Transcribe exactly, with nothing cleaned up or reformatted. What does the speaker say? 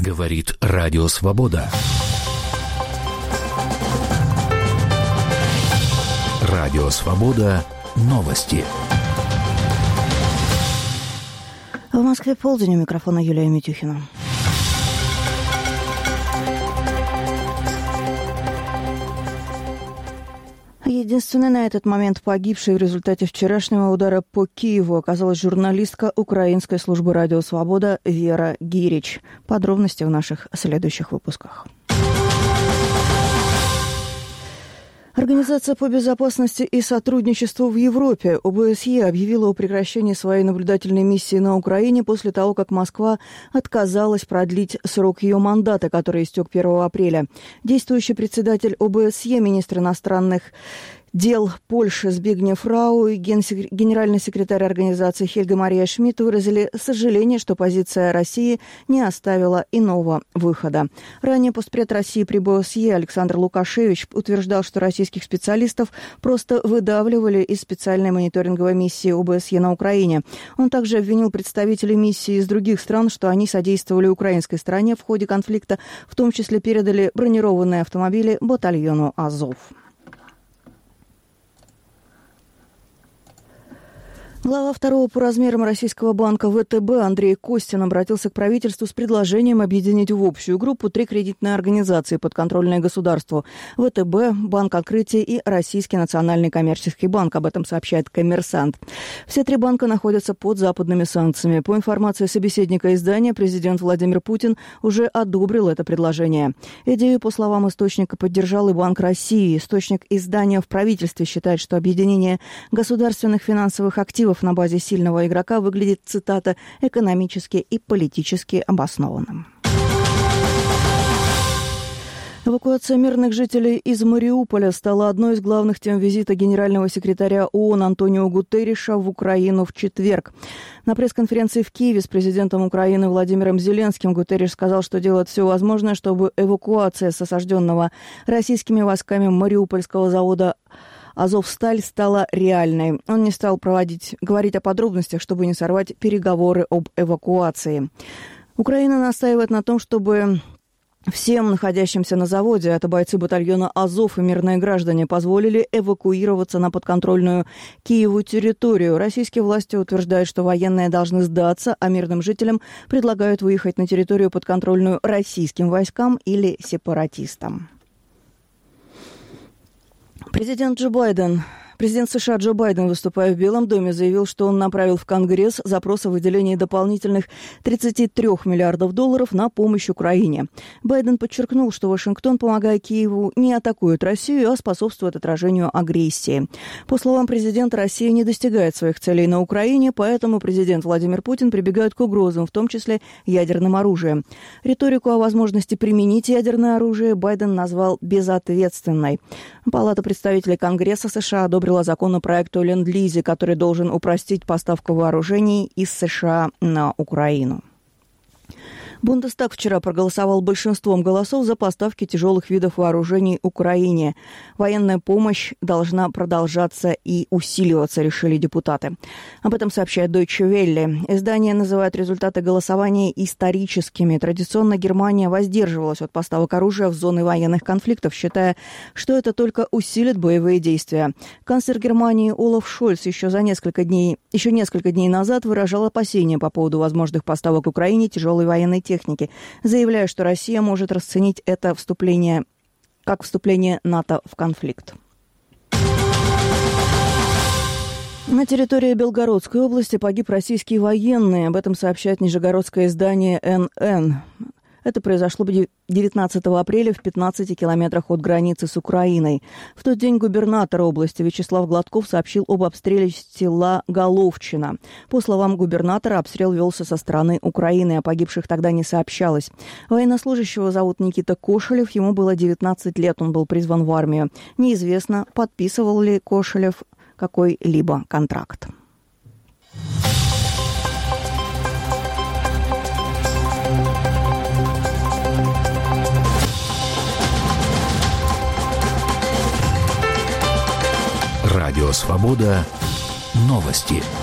Говорит Радио Свобода. Радио Свобода. Новости. В Москве полдень, у микрофона Юлия Митюхина. Единственной на этот момент погибшей в результате вчерашнего удара по Киеву оказалась журналистка Украинской службы «Радио Свобода» Вера Гирич. Подробности в наших следующих выпусках. Организация по безопасности и сотрудничеству в Европе (о бэ эс е) объявила о прекращении своей наблюдательной миссии на Украине после того, как Москва отказалась продлить срок ее мандата, который истек первого апреля. Действующий председатель о бэ эс е, министр иностранных дел Польши Збигнев Рау и генеральный секретарь организации Хельга Мария Шмидт выразили сожаление, что позиция России не оставила иного выхода. Ранее постпред России при бэ эс е Александр Лукашевич утверждал, что российских специалистов просто выдавливали из специальной мониторинговой миссии о бэ эс е на Украине. Он также обвинил представителей миссии из других стран, что они содействовали украинской стороне в ходе конфликта, в том числе передали бронированные автомобили батальону «Азов». Глава второго по размерам российского банка вэ тэ бэ Андрей Костин обратился к правительству с предложением объединить в общую группу три кредитные организации, подконтрольные государству: вэ тэ бэ, Банк Открытия и Российский национальный коммерческий банк. Об этом сообщает «Коммерсант». Все три банка находятся под западными санкциями. По информации собеседника издания, президент Владимир Путин уже одобрил это предложение. Идею, по словам источника, поддержал и Банк России. Источник издания в правительстве считает, что объединение государственных финансовых активов на базе сильного игрока выглядит, цитата, «экономически и политически обоснованным». Эвакуация мирных жителей из Мариуполя стала одной из главных тем визита генерального секретаря ООН Антонио Гутерриша в Украину в четверг. На пресс-конференции в Киеве с президентом Украины Владимиром Зеленским Гутерриш сказал, что делает все возможное, чтобы эвакуация с осажденного российскими войсками мариупольского завода «Азовсталь» стала реальной. Он не стал проводить, говорить о подробностях, чтобы не сорвать переговоры об эвакуации. Украина настаивает на том, чтобы всем находящимся на заводе, это бойцы батальона «Азов» и мирные граждане, позволили эвакуироваться на подконтрольную Киеву территорию. Российские власти утверждают, что военные должны сдаться, а мирным жителям предлагают выехать на территорию, подконтрольную российским войскам или сепаратистам. Президент Джо Байден, президент США Джо Байден, выступая в Белом доме, заявил, что он направил в Конгресс запрос о выделении дополнительных тридцати трёх миллиардов долларов на помощь Украине. Байден подчеркнул, что Вашингтон, помогая Киеву, не атакует Россию, а способствует отражению агрессии. По словам президента, Россия не достигает своих целей на Украине, поэтому президент Владимир Путин прибегает к угрозам, в том числе ядерным оружием. Риторику о возможности применить ядерное оружие Байден назвал безответственной. Палата представителей Конгресса США одобрила законопроект о ленд-лизе, который должен упростить поставку вооружений из США на Украину. Бундестаг вчера проголосовал большинством голосов за поставки тяжелых видов вооружений Украине. Военная помощь должна продолжаться и усиливаться, решили депутаты. Об этом сообщает Deutsche Welle. Издание называет результаты голосования историческими. Традиционно Германия воздерживалась от поставок оружия в зоны военных конфликтов, считая, что это только усилит боевые действия. Канцлер Германии Олаф Шольц еще за несколько дней, еще несколько дней назад выражал опасения по поводу возможных поставок Украине тяжелой военной техники. техники, заявляя, что Россия может расценить это вступление как вступление НАТО в конфликт. На территории Белгородской области погиб российский военный. Об этом сообщает нижегородское издание эн эн. Это произошло девятнадцатого апреля в пятнадцати километрах от границы с Украиной. В тот день губернатор области Вячеслав Гладков сообщил об обстреле села Головчина. По словам губернатора, обстрел велся со стороны Украины, о погибших тогда не сообщалось. Военнослужащего зовут Никита Кошелев, ему было девятнадцать лет, он был призван в армию. Неизвестно, подписывал ли Кошелев какой-либо контракт. Радио Свобода. Новости.